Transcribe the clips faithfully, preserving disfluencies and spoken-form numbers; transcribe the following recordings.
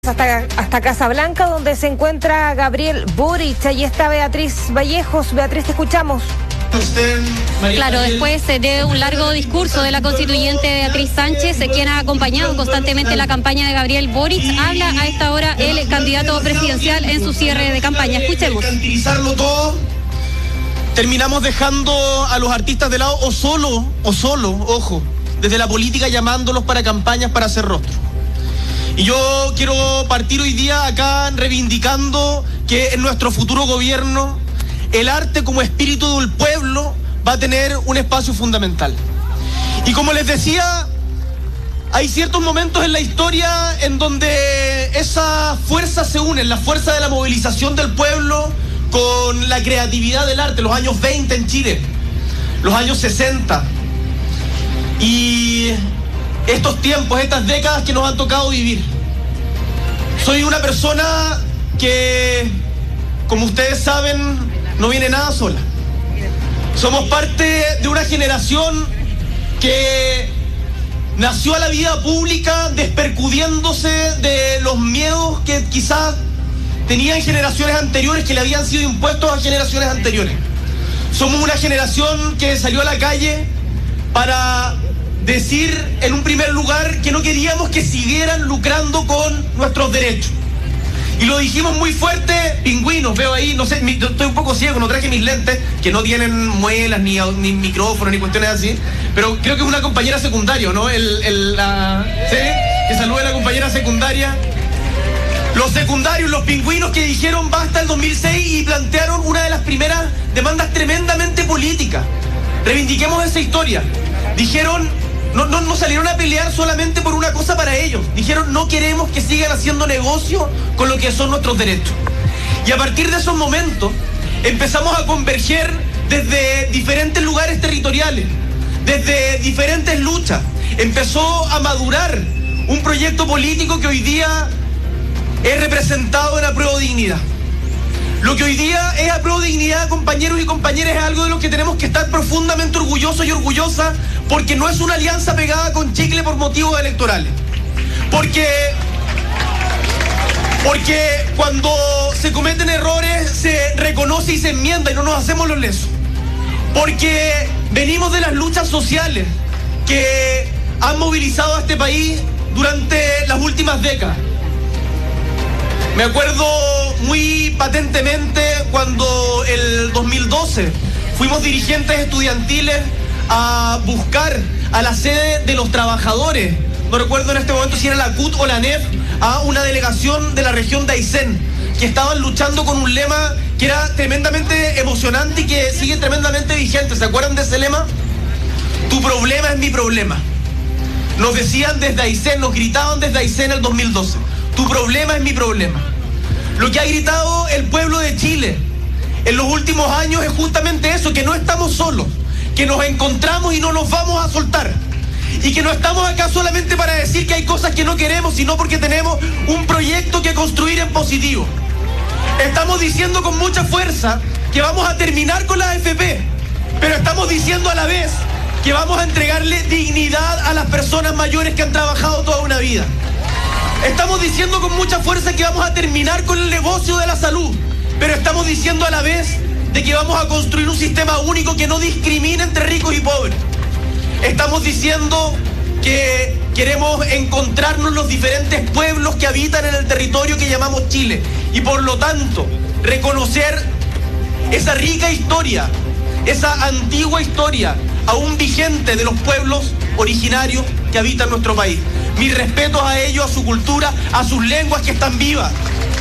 Hasta, hasta Casablanca, donde se encuentra Gabriel Boric. Allí está Beatriz Vallejos. Beatriz, te escuchamos. Claro, después de un largo discurso de la constituyente Beatriz Sánchez, quien ha acompañado constantemente la campaña de Gabriel Boric, habla a esta hora el candidato presidencial en su cierre de campaña. Escuchemos. Mercantilizarlo todo, terminamos dejando a los artistas de lado, o solo, o solo, ojo, desde la política llamándolos para campañas para hacer rostro. Y yo quiero partir hoy día acá reivindicando que en nuestro futuro gobierno el arte como espíritu del pueblo va a tener un espacio fundamental. Y como les decía, hay ciertos momentos en la historia en donde esas fuerzas se unen, la fuerza de la movilización del pueblo con la creatividad del arte, los años veinte en Chile, los años sesenta. Y estos tiempos, estas décadas que nos han tocado vivir. Soy una persona que, como ustedes saben, no viene nada sola. Somos parte de una generación que nació a la vida pública despercudiéndose de los miedos que quizás tenían generaciones anteriores, que le habían sido impuestos a generaciones anteriores. Somos una generación que salió a la calle para decir en un primer lugar que no queríamos que siguieran lucrando con nuestros derechos. Y lo dijimos muy fuerte, pingüinos, veo ahí, no sé, estoy un poco ciego, no traje mis lentes, que no tienen muelas, ni, ni micrófono, ni cuestiones así, pero creo que es una compañera secundaria, ¿no? El, el, la, ¿sí? Que salude a la compañera secundaria. Los secundarios, los pingüinos que dijeron basta el dos mil seis y plantearon una de las primeras demandas tremendamente políticas. Reivindiquemos esa historia. Dijeron, no, no, no salieron a pelear solamente por una cosa para ellos. Dijeron, no queremos que sigan haciendo negocio con lo que son nuestros derechos. Y a partir de esos momentos empezamos a converger desde diferentes lugares territoriales, desde diferentes luchas. Empezó a madurar un proyecto político que hoy día es representado en Apruebo Dignidad. Lo que hoy día es Apruebo Dignidad, compañeros y compañeras, es algo de lo que tenemos que estar profundamente orgullosos y orgullosas, porque no es una alianza pegada con chicle por motivos electorales. Porque, porque cuando se cometen errores se reconoce y se enmienda y no nos hacemos los lesos. Porque venimos de las luchas sociales que han movilizado a este país durante las últimas décadas. Me acuerdo muy patentemente cuando el dos mil doce fuimos dirigentes estudiantiles a buscar a la sede de los trabajadores, no recuerdo en este momento si era la C U T o la N E F, a una delegación de la región de Aysén, que estaban luchando con un lema que era tremendamente emocionante y que sigue tremendamente vigente. ¿Se acuerdan de ese lema? Tu problema es mi problema. Nos decían desde Aysén, nos gritaban desde Aysén el dos mil doce. Tu problema es mi problema. Lo que ha gritado el pueblo de Chile en los últimos años es justamente eso, que no estamos solos, que nos encontramos y no nos vamos a soltar. Y que no estamos acá solamente para decir que hay cosas que no queremos, sino porque tenemos un proyecto que construir en positivo. Estamos diciendo con mucha fuerza que vamos a terminar con la A F P, pero estamos diciendo a la vez que vamos a entregarle dignidad a las personas mayores que han trabajado toda una vida. Estamos diciendo con mucha fuerza que vamos a terminar con el negocio de la salud, pero estamos diciendo a la vez de que vamos a construir un sistema único que no discrimine entre ricos y pobres. Estamos diciendo que queremos encontrarnos los diferentes pueblos que habitan en el territorio que llamamos Chile y por lo tanto reconocer esa rica historia, esa antigua historia aún vigente de los pueblos originarios que habitan nuestro país. Mis respetos a ellos, a su cultura, a sus lenguas que están vivas.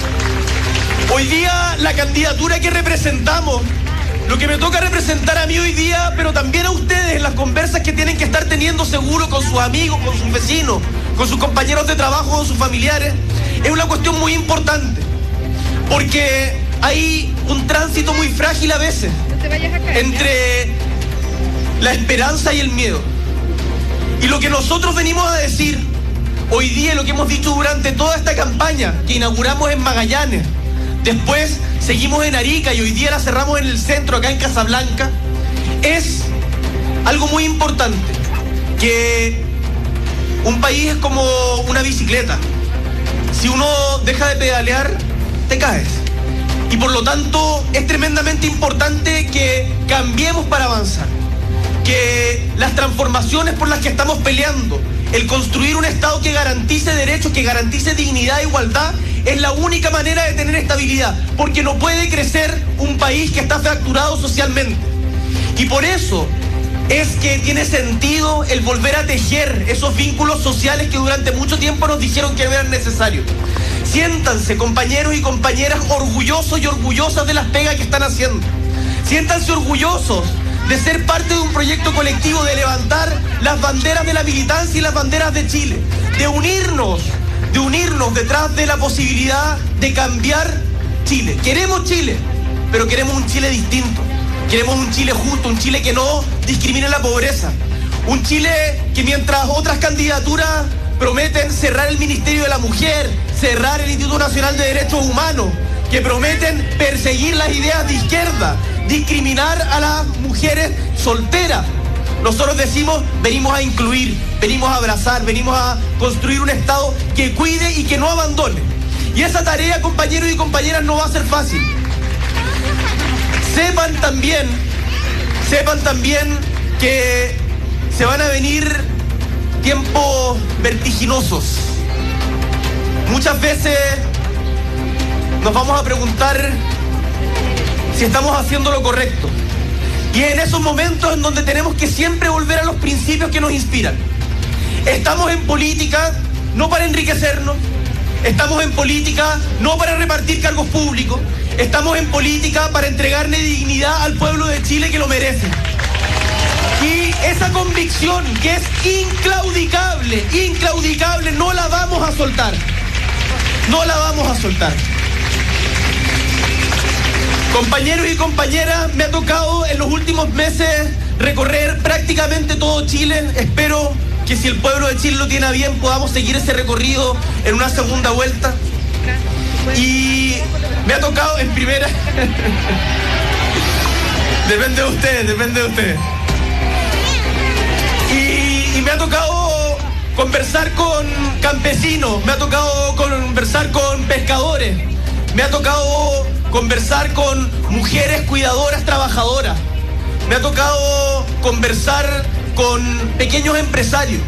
Hoy día la candidatura que representamos, lo que me toca representar a mí hoy día, pero también a ustedes en las conversas que tienen que estar teniendo seguro con sus amigos, con sus vecinos, con sus compañeros de trabajo, con sus familiares, es una cuestión muy importante. Porque hay un tránsito muy frágil a veces entre la esperanza y el miedo. Y lo que nosotros venimos a decir hoy día, lo que hemos dicho durante toda esta campaña que inauguramos en Magallanes, después seguimos en Arica y hoy día la cerramos en el centro, acá en Casablanca, es algo muy importante, que un país es como una bicicleta. si uno deja de pedalear, te caes. Y por lo tanto es tremendamente importante que cambiemos para avanzar, que las transformaciones por las que estamos peleando, el construir un Estado que garantice derechos, que garantice dignidad e igualdad, es la única manera de tener estabilidad, porque no puede crecer un país que está fracturado socialmente. Y por eso es que tiene sentido el volver a tejer esos vínculos sociales que durante mucho tiempo nos dijeron que eran necesarios. Siéntanse, compañeros y compañeras, orgullosos y orgullosas de las pegas que están haciendo. Siéntanse orgullosos de ser parte de un proyecto colectivo, de levantar las banderas de la militancia y las banderas de Chile, de unirnos, de unirnos detrás de la posibilidad de cambiar Chile. Queremos Chile, pero queremos un Chile distinto. Queremos un Chile justo, un Chile que no discrimine la pobreza. Un Chile que mientras otras candidaturas prometen cerrar el Ministerio de la Mujer, cerrar el Instituto Nacional de Derechos Humanos, que prometen perseguir las ideas de izquierda, discriminar a las mujeres solteras. Nosotros decimos, venimos a incluir, venimos a abrazar, venimos a construir un Estado que cuide y que no abandone. Y esa tarea, compañeros y compañeras, no va a ser fácil. Sepan también, sepan también que se van a venir tiempos vertiginosos. Muchas veces nos vamos a preguntar si estamos haciendo lo correcto. Y en esos momentos en donde tenemos que siempre volver a los principios que nos inspiran. Estamos en política no para enriquecernos, estamos en política no para repartir cargos públicos, estamos en política para entregarle dignidad al pueblo de Chile que lo merece. Y esa convicción que es inclaudicable, inclaudicable, no la vamos a soltar. No la vamos a soltar. Compañeros y compañeras, me ha tocado en los últimos meses recorrer prácticamente todo Chile. Espero que si el pueblo de Chile lo tiene a bien, podamos seguir ese recorrido en una segunda vuelta. Y me ha tocado en primera... Depende de ustedes, depende de ustedes. Y, y me ha tocado conversar con campesinos, me ha tocado conversar con pescadores, me ha tocado conversar con mujeres cuidadoras, trabajadoras, me ha tocado conversar con pequeños empresarios.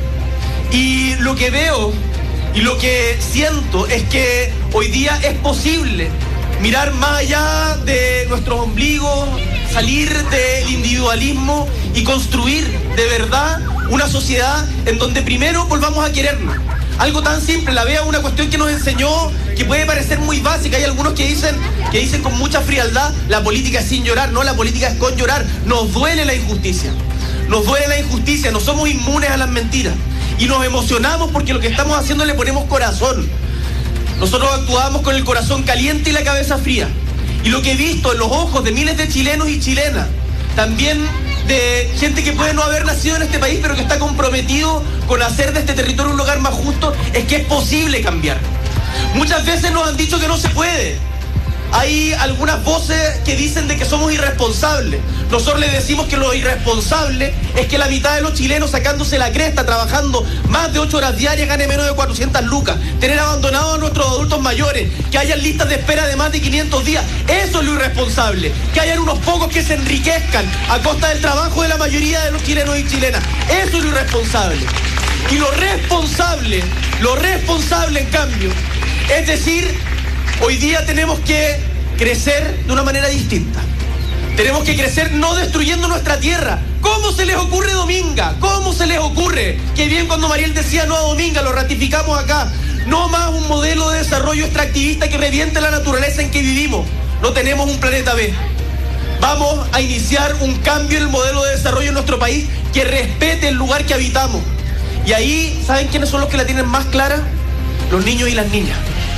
Y lo que veo y lo que siento es que hoy día es posible mirar más allá de nuestros ombligos, salir del individualismo y construir de verdad una sociedad en donde primero volvamos a querernos. Algo tan simple, la vea una cuestión que nos enseñó, que puede parecer muy básica. Hay algunos que dicen, que dicen con mucha frialdad, la política es sin llorar. No, la política es con llorar. Nos duele la injusticia. Nos duele la injusticia, no somos inmunes a las mentiras. Y nos emocionamos porque lo que estamos haciendo le ponemos corazón. Nosotros actuamos con el corazón caliente y la cabeza fría. Y lo que he visto en los ojos de miles de chilenos y chilenas, también de gente que puede no haber nacido en este país, pero que está comprometido con hacer de este territorio un lugar más justo, es que es posible cambiar. Muchas veces nos han dicho que no se puede. Hay algunas voces que dicen de que somos irresponsables. Nosotros les decimos que lo irresponsable es que la mitad de los chilenos, sacándose la cresta, trabajando más de ocho horas diarias, gane menos de cuatrocientas lucas. Tener abandonados a nuestros adultos mayores, que hayan listas de espera de más de quinientos días. Eso es lo irresponsable. Que hayan unos pocos que se enriquezcan a costa del trabajo de la mayoría de los chilenos y chilenas. Eso es lo irresponsable. Y lo responsable, lo responsable en cambio, es decir, hoy día tenemos que crecer de una manera distinta. Tenemos que crecer no destruyendo nuestra tierra. ¿Cómo se les ocurre, Dominga? ¿Cómo se les ocurre? Qué bien cuando Mariel decía no a Dominga, lo ratificamos acá. No más un modelo de desarrollo extractivista que reviente la naturaleza en que vivimos. No tenemos un planeta B. Vamos a iniciar un cambio en el modelo de desarrollo en nuestro país que respete el lugar que habitamos. Y ahí, ¿saben quiénes son los que la tienen más clara? Los niños y las niñas.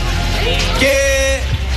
Que,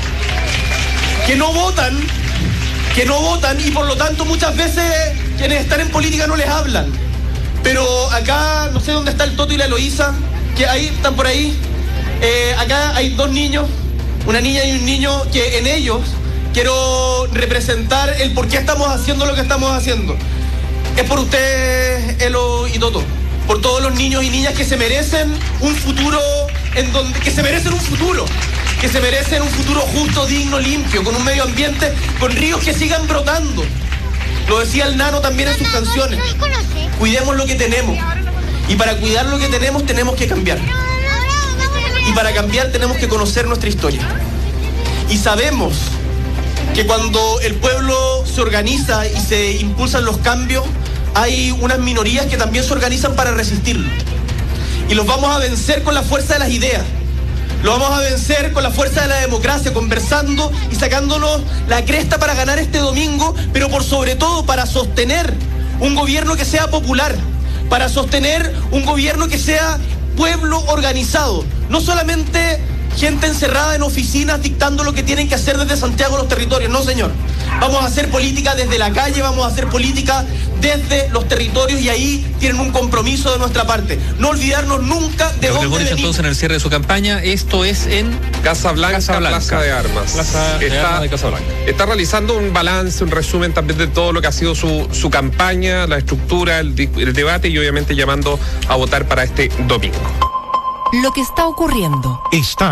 que no votan, que no votan y por lo tanto muchas veces quienes están en política no les hablan. Pero acá, no sé dónde está el Toto y la Eloísa, que ahí están por ahí. Eh, acá hay dos niños, una niña y un niño, que en ellos quiero representar el por qué estamos haciendo lo que estamos haciendo. Es por ustedes, Elo y Toto, por todos los niños y niñas que se merecen un futuro en donde, que se merecen un futuro, que se merecen un futuro justo, digno, limpio, con un medio ambiente, con ríos que sigan brotando. Lo decía el Nano también en sus canciones. Cuidemos lo que tenemos. Y para cuidar lo que tenemos, tenemos que cambiar. Y para cambiar tenemos que conocer nuestra historia. Y sabemos que cuando el pueblo se organiza y se impulsan los cambios, hay unas minorías que también se organizan para resistirlo. Y los vamos a vencer con la fuerza de las ideas. Lo vamos a vencer con la fuerza de la democracia, conversando y sacándonos la cresta para ganar este domingo, pero por sobre todo para sostener un gobierno que sea popular, para sostener un gobierno que sea pueblo organizado, no solamente gente encerrada en oficinas dictando lo que tienen que hacer desde Santiago a los territorios. No, señor. Vamos a hacer política desde la calle, vamos a hacer política desde los territorios, y ahí tienen un compromiso de nuestra parte. No olvidarnos nunca de dónde venimos. Entonces, en el cierre de su campaña, esto es en Casablanca, Casablanca. Plaza de Armas. Plaza de está, Armas de Casablanca. Está realizando un balance, un resumen también de todo lo que ha sido su, su campaña, la estructura, el, el debate, y obviamente llamando a votar para este domingo. Lo que está ocurriendo está